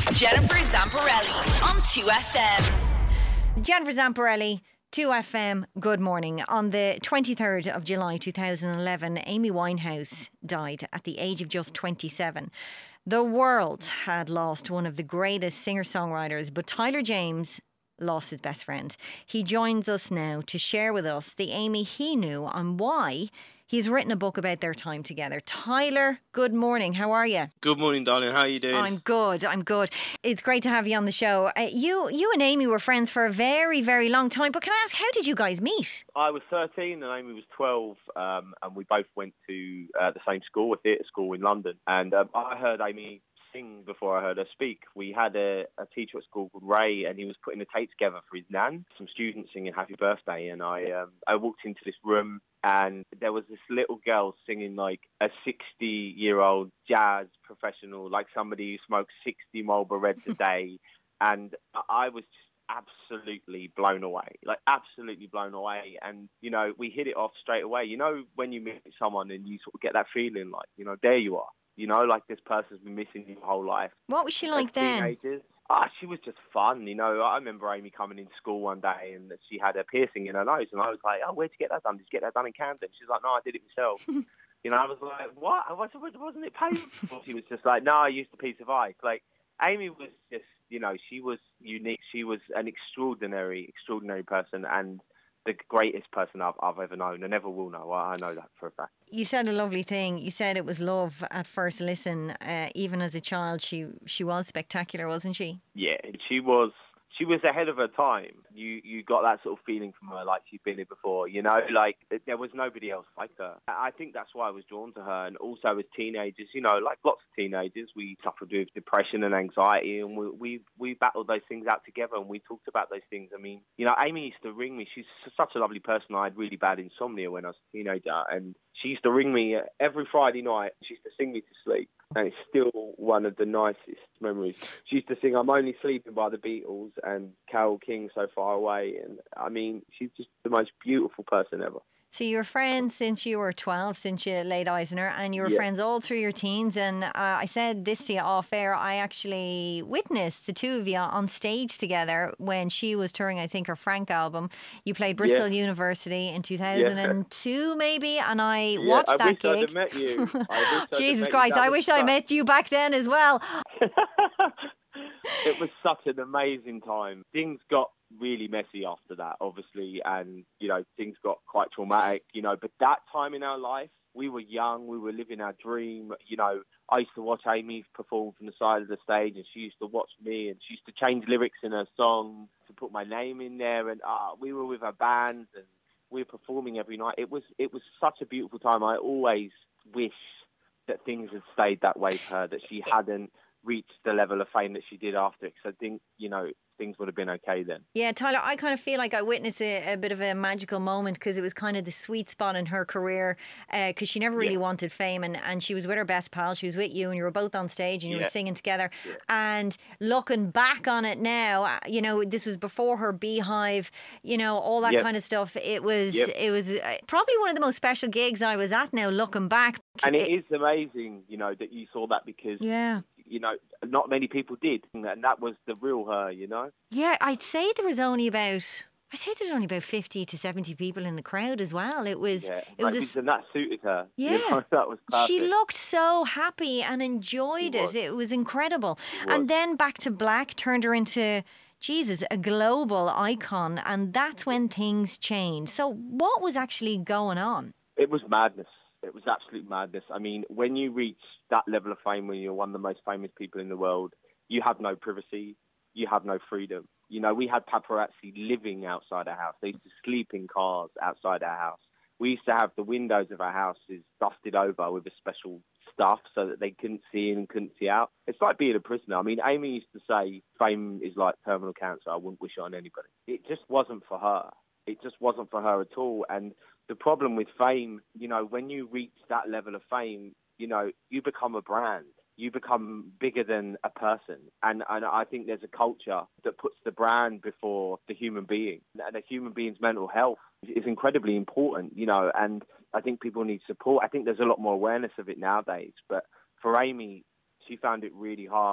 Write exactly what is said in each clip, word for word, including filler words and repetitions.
Jennifer Zamparelli on two F M. Jennifer Zamparelli, two F M, good morning. On the twenty-third of July two thousand eleven, Amy Winehouse died at the age of just twenty-seven. The world had lost one of the greatest singer-songwriters, but Tyler James lost his best friend. He joins us now to share with us the Amy he knew and why he's written a book about their time together. Tyler, good morning. How are you? Good morning, darling. How are you doing? I'm good. I'm good. It's great to have you on the show. Uh, you, you and Amy were friends for a very, very long time. But can I ask, how did you guys meet? I was thirteen and Amy was twelve, um, and we both went to uh, the same school, a theatre school in London. And um, I heard Amy sing before I heard her speak. We had a, a teacher at school called Ray, and he was putting a tape together for his nan, some students singing Happy Birthday, and I um, I walked into this room and there was this little girl singing like a sixty-year-old jazz professional, like somebody who smokes sixty Marlboro Reds a day, and I was just absolutely blown away, like absolutely blown away. And, you know, we hit it off straight away. You know, when you meet someone and you sort of get that feeling like, you know, there you are. You know, like this person's been missing you your whole life. What was she like As then? Teenagers. Ah, she was just fun. You know, I remember Amy coming into school one day and she had a piercing in her nose, and I was like, "Oh, where'd you get that done? Did you get that done in Camden?" She's like, "No, I did it myself." You know, I was like, "What? Wasn't it painful?" She was just like, "No, I used a piece of ice." Like, Amy was just, you know, she was unique. She was an extraordinary, extraordinary person, and the greatest person I've, I've ever known and ever will know. I know that for a fact. You said a lovely thing. You said it was love at first listen. Uh, even as a child, she she was spectacular, wasn't she? Yeah, she was. She was ahead of her time. You you got that sort of feeling from her, like she'd been here before, you know, like there was nobody else like her. I think that's why I was drawn to her. And also as teenagers, you know, like lots of teenagers, we suffered with depression and anxiety, and we we, we battled those things out together, and we talked about those things. I mean, you know, Amy used to ring me. She's such a lovely person. I had really bad insomnia when I was a teenager, and she used to ring me every Friday night. She used to sing me to sleep. And it's still one of the nicest memories. She used to sing "I'm Only Sleeping" by the Beatles and Carole King, "So Far Away." And I mean, she's just the most beautiful person ever. So you were friends since you were twelve, since you laid eyes on her, and you were Yeah. friends all through your teens. And uh, I said this to you off air, I actually witnessed the two of you on stage together when she was touring, I think, her Frank album. You played Bristol Yeah. University in two thousand two, Yeah. maybe, and I Yeah, watched I that wish gig. I'd have met you. I wish I'd have Jesus met you. Christ, That I was wish I such- met you back then as well. It was such an amazing time. Things got really messy after that, obviously, and, you know, things got quite traumatic, you know, but that time in our life, we were young, we were living our dream. You know, I used to watch Amy perform from the side of the stage, and she used to watch me, and she used to change lyrics in her song to put my name in there, and uh, we were with our bands, and we were performing every night. It was, it was such a beautiful time. I always wish that things had stayed that way for her, that she hadn't reached the level of fame that she did after it, because I think, you know, things would have been okay then. Yeah, Tyler, I kind of feel like I witnessed a, a bit of a magical moment, because it was kind of the sweet spot in her career, because uh, she never really Yeah. wanted fame, and, and she was with her best pal. She was with you, and you were both on stage, and you Yeah. were singing together. Yeah. And looking back on it now, uh, you know, this was before her Beehive, you know, all that Yep. kind of stuff. It was, Yep. it was uh, probably one of the most special gigs I was at now, looking back. And it is amazing, you know, that you saw that, because, Yeah. you know, not many people did. And that was the real her, you know? Yeah, I'd say there was only about... I say there's only about fifty to seventy people in the crowd as well. It was, Yeah. it was, a, Like, and that suited her. Yeah. You know, that was perfect. she looked so happy and enjoyed She it. was. It was incredible. She was. And then Back to Black turned her into, Jesus, a global icon. And that's when things changed. So what was actually going on? It was madness. It was absolute madness. I mean, when you reach that level of fame, when you're one of the most famous people in the world, you have no privacy. You have no freedom. You know, we had paparazzi living outside our house. They used to sleep in cars outside our house. We used to have the windows of our houses dusted over with a special stuff so that they couldn't see in and couldn't see out. It's like being a prisoner. I mean, Amy used to say fame is like terminal cancer. I wouldn't wish it on anybody. It just wasn't for her. It just wasn't for her at all. And the problem with fame, you know, when you reach that level of fame, you know, you become a brand. You become bigger than a person. And, and I think there's a culture that puts the brand before the human being. And a human being's mental health is incredibly important, you know, and I think people need support. I think there's a lot more awareness of it nowadays. But for Amy, she found it really hard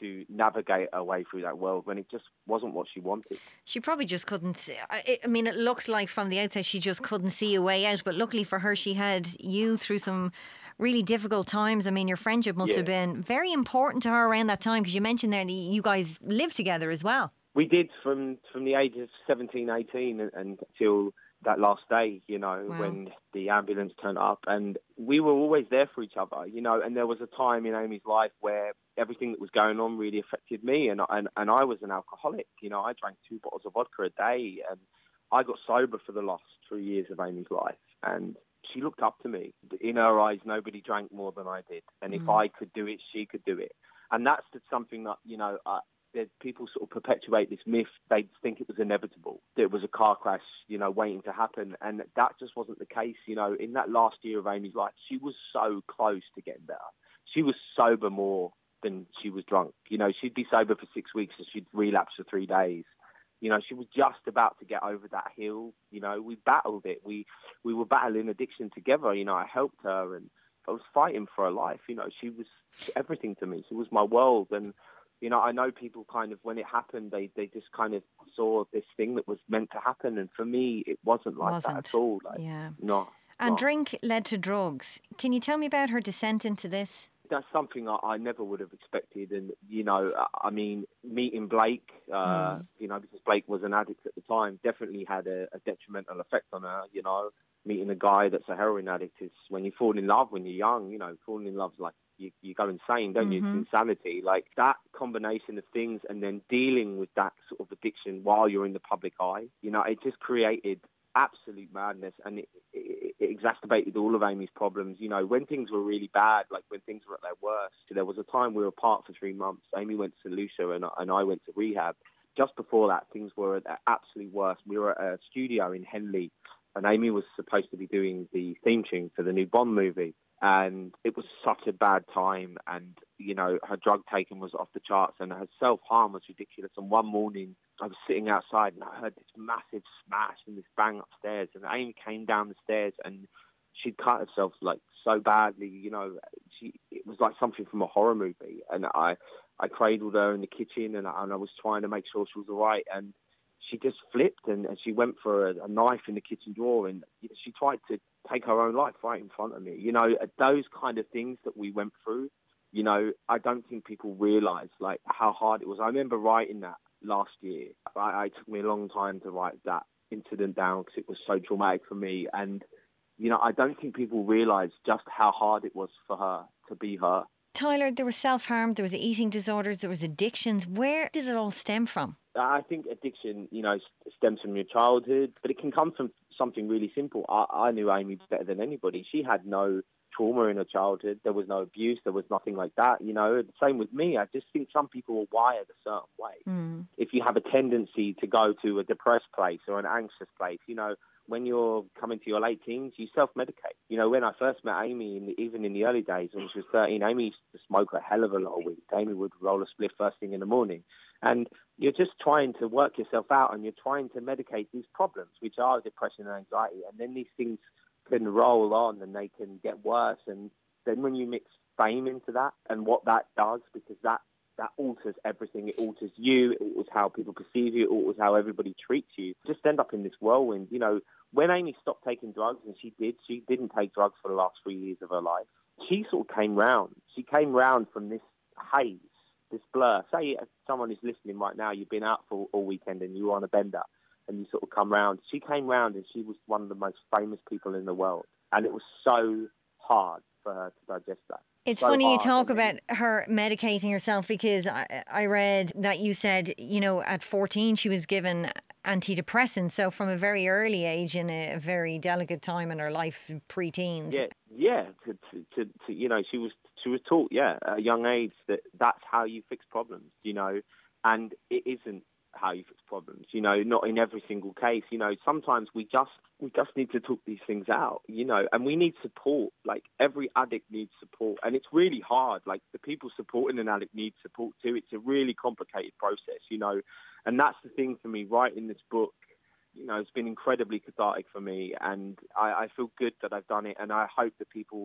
to navigate her way through that world when it just wasn't what she wanted. She probably just couldn't see. I I mean, it looked like from the outside she just couldn't see a way out. But luckily for her, she had you through some really difficult times. I mean, your friendship must Yeah. have been very important to her around that time, because you mentioned there that you guys lived together as well. We did from, from the age of seventeen, eighteen and, and until that last day, you know, Wow. when the ambulance turned up. And we were always there for each other, you know, and there was a time in Amy's life where everything that was going on really affected me. And, and, and I was an alcoholic, you know, I drank two bottles of vodka a day, and I got sober for the last three years of Amy's life. And she looked up to me. In her eyes, nobody drank more than I did. And if Mm. I could do it, she could do it. And that's something that, you know, uh, that people sort of perpetuate this myth. They think it was inevitable. That it was a car crash, you know, waiting to happen. And that just wasn't the case. You know, in that last year of Amy's life, she was so close to getting better. She was sober more than she was drunk. You know, she'd be sober for six weeks and she'd relapse for three days. You know, she was just about to get over that hill. You know, we battled it. We we were battling addiction together. You know, I helped her and I was fighting for her life. You know, she was everything to me. She was my world. And you know, I know people kind of, when it happened, they, they just kind of saw this thing that was meant to happen. And for me, it wasn't like Wasn't. that at all. Like, Yeah. No. And no. drink led to drugs. Can you tell me about her descent into this? That's something I, I never would have expected. And, you know, I, I mean, meeting Blake, uh, Mm. you know, because Blake was an addict at the time, definitely had a, a detrimental effect on her, you know. Meeting a guy that's a heroin addict is, when you fall in love when you're young, you know, falling in love's like, you, you go insane, don't you? Mhm. It's insanity. Like that combination of things, and then dealing with that sort of addiction while you're in the public eye, you know, it just created absolute madness, and it, it, it exacerbated all of Amy's problems. You know, when things were really bad, like when things were at their worst, there was a time we were apart for three months. Amy went to Saint Lucia and, and I went to rehab. Just before that, things were at their absolute worst. We were at a studio in Henley, and Amy was supposed to be doing the theme tune for the new Bond movie. And it was such a bad time. And, you know, her drug taking was off the charts and her self-harm was ridiculous. And one morning I was sitting outside and I heard this massive smash and this bang upstairs. And Amy came down the stairs and she'd cut herself like so badly, you know, she, it was like something from a horror movie. And I, I cradled her in the kitchen and I, and I was trying to make sure she was all right. And she just flipped and, and she went for a, a knife in the kitchen drawer and she tried to take her own life right in front of me. You know, those kind of things that we went through, you know, I don't think people realise like how hard it was. I remember writing that last year. I, it took me a long time to write that incident down because it was so traumatic for me. And, you know, I don't think people realise just how hard it was for her to be her. Tyler, there was self-harm, there was eating disorders, there was addictions. Where did it all stem from? I think addiction, you know, stems from your childhood, but it can come from something really simple. I, I knew Amy better than anybody. She had no trauma in her childhood. There was no abuse. There was nothing like that. You know, the same with me. I just think some people are wired a certain way. Mm. If you have a tendency to go to a depressed place or an anxious place, you know, when you're coming to your late teens, you self-medicate. You know, when I first met Amy, in the, even in the early days when she was thirteen, Amy used to smoke a hell of a lot of weed. Amy would roll a spliff first thing in the morning. And you're just trying to work yourself out and you're trying to medicate these problems, which are depression and anxiety. And then these things can roll on and they can get worse. And then when you mix fame into that and what that does, because that, that alters everything. It alters you. It alters how people perceive you. It alters how everybody treats you. Just end up in this whirlwind. You know, when Amy stopped taking drugs, and she did, she didn't take drugs for the last three years of her life, she sort of came round. She came round from this haze, this blur. Say someone is listening right now, you've been out for all weekend and you were on a bender and you sort of come round. She came round and she was one of the most famous people in the world. And it was so hard for her to digest that. It's So funny you hard. talk And then- about her medicating herself, because I, I read that you said, you know, at fourteen she was given antidepressants. So from a very early age, in a very delicate time in her life, pre-teens. Yeah, yeah. To, to, to, to, you know, she was she was taught, yeah, at a young age that that's how you fix problems, you know, and it isn't how you fix problems, you know, not in every single case. You know, sometimes we just we just need to talk these things out, you know, and we need support. Like every addict needs support, and it's really hard. Like the people supporting an addict need support too. It's a really complicated process, you know, and that's the thing for me. Writing this book, you know, it's been incredibly cathartic for me, and I, I feel good that I've done it, and I hope that people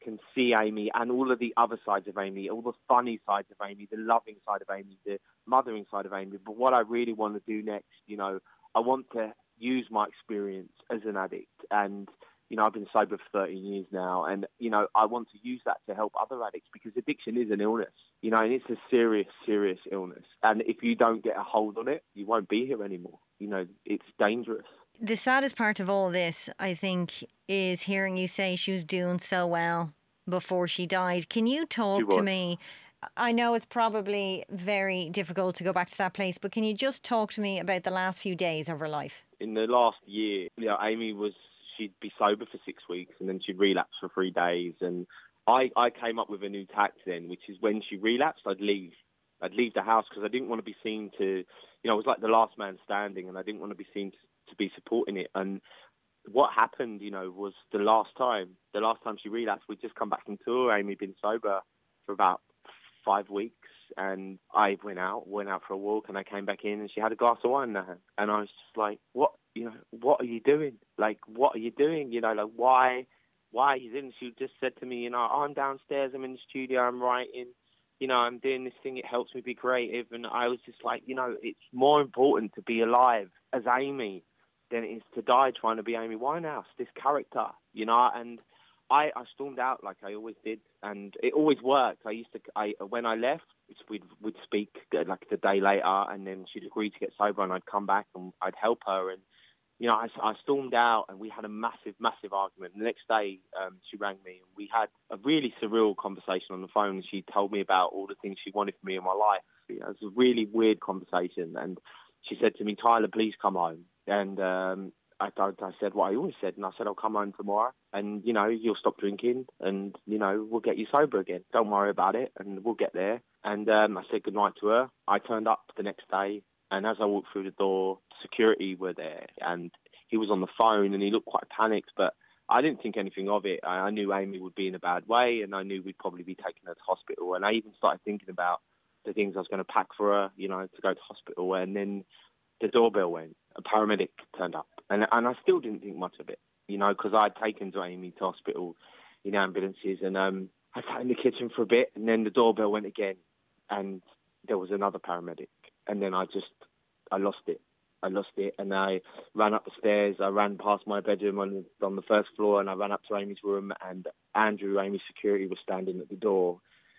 can see Amy and all of the other sides of Amy, all the funny sides of Amy, the loving side of Amy, the mothering side of Amy. But what I really want to do next, you know, I want to use my experience as an addict. And, you know, I've been sober for thirteen years now. And, you know, I want to use that to help other addicts, because addiction is an illness, you know, and it's a serious, serious illness. And if you don't get a hold on it, you won't be here anymore. You know, it's dangerous. The saddest part of all this, I think, is hearing you say she was doing so well before she died. Can you talk to me? I know it's probably very difficult to go back to that place, but can you just talk to me about the last few days of her life? In the last year, you know, Amy was, she'd be sober for six weeks and then she'd relapse for three days. And I, I came up with a new tact then, which is when she relapsed, I'd leave. I'd leave the house because I didn't want to be seen to, you know, I was like the last man standing and I didn't want to be seen to, to be supporting it. And what happened, you know, was the last time, the last time she relapsed, we'd just come back from tour. Amy had been sober for about five weeks and I went out, went out for a walk and I came back in and she had a glass of wine in her hand. And I was just like, what, you know, what are you doing? Like, what are you doing? You know, like, why, why are you doing? She just said to me, you know, I'm downstairs, I'm in the studio, I'm writing, you know, I'm doing this thing, it helps me be creative. And I was just like, you know, it's more important to be alive as Amy than it is to die trying to be Amy Winehouse, this character, you know. And I, I stormed out like I always did, and it always worked. I used to, I when I left, we'd, we'd speak like the day later, and then she'd agree to get sober, and I'd come back and I'd help her. And, you know, I, I stormed out, and we had a massive, massive argument. The next day, um, she rang me, and we had a really surreal conversation on the phone. And she told me about all the things she wanted for me in my life. You know, it was a really weird conversation, and she said to me, Tyler, please come home. And um, I, I, I said what I always said, and I said, I'll come home tomorrow, and, you know, you'll stop drinking, and, you know, we'll get you sober again. Don't worry about it, and we'll get there. And um, I said goodnight to her. I turned up the next day, and as I walked through the door, security were there, and he was on the phone, and he looked quite panicked, but I didn't think anything of it. I, I knew Amy would be in a bad way, and I knew we'd probably be taking her to hospital, and I even started thinking about the things I was going to pack for her, you know, to go to hospital, and then the doorbell went. A paramedic turned up, and and I still didn't think much of it, you know, because I'd taken to Amy to hospital in ambulances, and um, I sat in the kitchen for a bit, and then the doorbell went again, and there was another paramedic, and then I just, I lost it. I lost it, and I ran up the stairs. I ran past my bedroom on the, on the first floor, and I ran up to Amy's room, and Andrew, Amy's security, was standing at the door.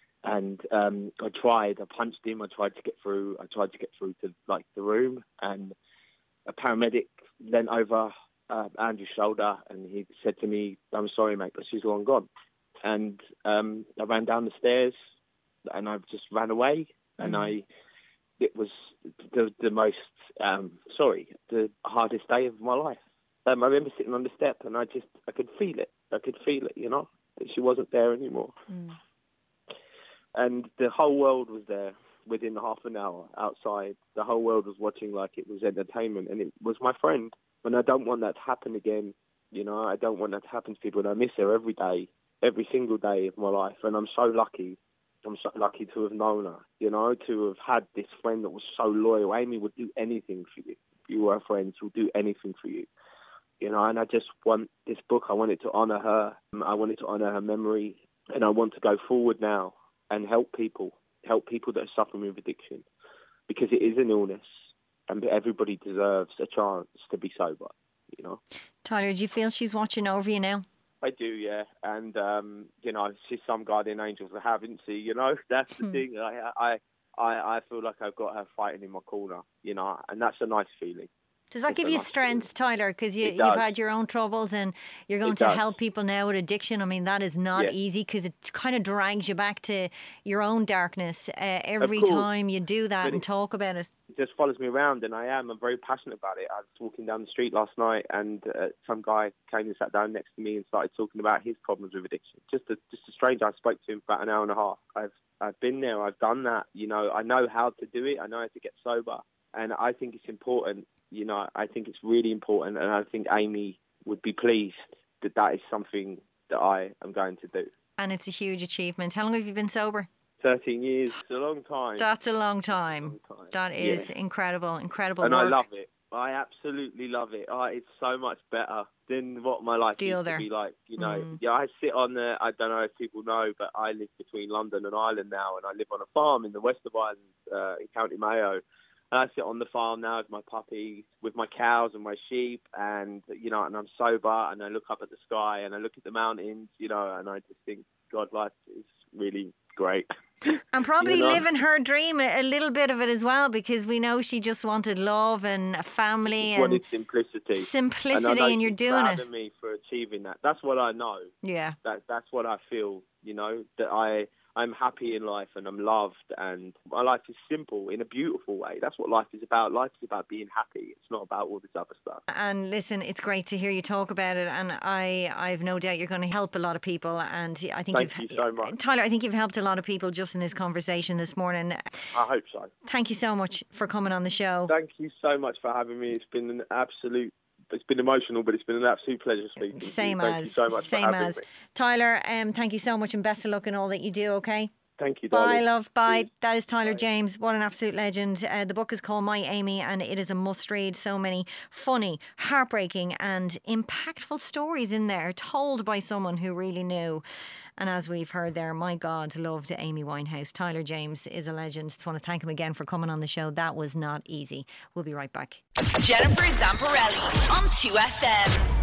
And um, I tried, I punched him, I tried to get through, I tried to get through to, like, the room, and a paramedic leant over uh, Andrew's shoulder, and he said to me, I'm sorry, mate, but she's long gone. And um, I ran down the stairs, and I just ran away, mm-hmm. and I, it was the, the most, um, sorry, the hardest day of my life. Um, I remember sitting on the step, and I just, I could feel it, I could feel it, you know, that she wasn't there anymore. Mm. And the whole world was there within half an hour outside. The whole world was watching like it was entertainment, and it was my friend. And I don't want that to happen again. You know, I don't want that to happen to people. And I miss her every day, every single day of my life. And I'm so lucky. I'm so lucky to have known her, you know, to have had this friend that was so loyal. Amy would do anything for you. If you were a friend, she would do anything for you. You know, and I just want this book, I wanted to honour her. I wanted to honour her memory. And I want to go forward now and help people, help people that are suffering with addiction, because it is an illness and everybody deserves a chance to be sober, you know. Tyler, do you feel she's watching over you now? I do, yeah. And, um, you know, she's some guardian angels I haven't seen, you know. That's the thing. I, I, I, I feel like I've got her fighting in my corner, you know, and that's a nice feeling. Does that it's give you nice strength, feeling. Tyler? Because you, you've had your own troubles and you're going it to does. help people now with addiction. I mean, that is not yeah. easy, because it kind of drags you back to your own darkness uh, every time you do that but and it, talk about it. It just follows me around, and I am. I'm very passionate about it. I was walking down the street last night, and uh, some guy came and sat down next to me and started talking about his problems with addiction. Just a, just a stranger. I spoke to him for about an hour and a half. I've I've been there. I've done that. You know, I know how to do it. I know how to get sober, and I think it's important. You know, I think it's really important, and I think Amy would be pleased that that is something that I am going to do. And it's a huge achievement. How long have you been sober? thirteen years. It's a long time. That's a long time. A long time. That is yeah. incredible, incredible and work. And I love it. I absolutely love it. Oh, it's so much better than what my life The used other. to be like. You know, Mm. yeah, I sit on the, I don't know if people know, but I live between London and Ireland now, and I live on a farm in the west of Ireland, uh, in County Mayo. And I sit on the farm now with my puppy, with my cows and my sheep, and, you know, and I'm sober, and I look up at the sky, and I look at the mountains, you know, and I just think, God, life is really great. And probably You know? living her dream, a a little bit of it as well, because we know she just wanted love and a family and Wanted simplicity. simplicity, and, I know and you're she's doing proud it. of me for achieving that. That's what I know. Yeah. That that's what I feel. You know, that I I'm happy in life and I'm loved, and my life is simple in a beautiful way. That's what life is about. Life is about being happy. It's not about all this other stuff. And listen, it's great to hear you talk about it, and I I've no doubt you're going to help a lot of people. And I think Thank you've you so much. Tyler, I think you've helped a lot of people just in this conversation this morning. I hope so. Thank you so much for coming on the show. Thank you so much for having me. It's been an absolute. It's been emotional, but it's been an absolute pleasure speaking to you. Same Thank as you so much same for having as me. Tyler. Um, thank you so much, and best of luck in all that you do. Okay. Thank you, Bye, darling. love. Bye. Cheers. That is Tyler Bye. James. What an absolute legend. Uh, the book is called My Amy, and it is a must read. So many funny, heartbreaking, and impactful stories in there, told by someone who really knew. And as we've heard there, my God, loved Amy Winehouse. Tyler James is a legend. Just want to thank him again for coming on the show. That was not easy. We'll be right back. Jennifer Zamparelli on two F M.